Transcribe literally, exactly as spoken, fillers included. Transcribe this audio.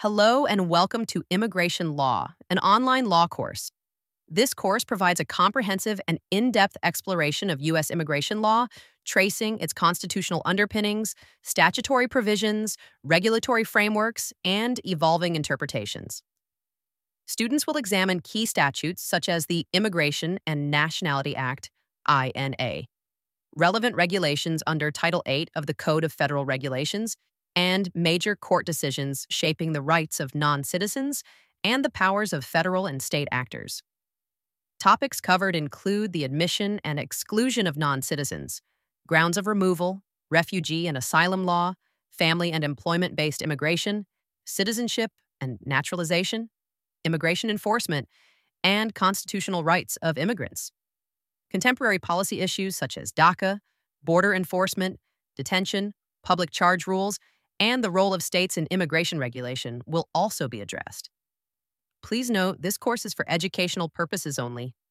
Hello and welcome to Immigration Law, an online law course. This course provides a comprehensive and in-depth exploration of U S immigration law, tracing its constitutional underpinnings, statutory provisions, regulatory frameworks, and evolving interpretations. Students will examine key statutes such as the Immigration and Nationality Act, I N A, relevant regulations under Title eight of the Code of Federal Regulations, and major court decisions shaping the rights of non-citizens and the powers of federal and state actors. Topics covered include the admission and exclusion of non-citizens, grounds of removal, refugee and asylum law, family and employment-based immigration, citizenship and naturalization, immigration enforcement, and constitutional rights of immigrants. Contemporary policy issues such as DACA, border enforcement, detention, public charge rules, and the role of states in immigration regulation will also be addressed. Please note, this course is for educational purposes only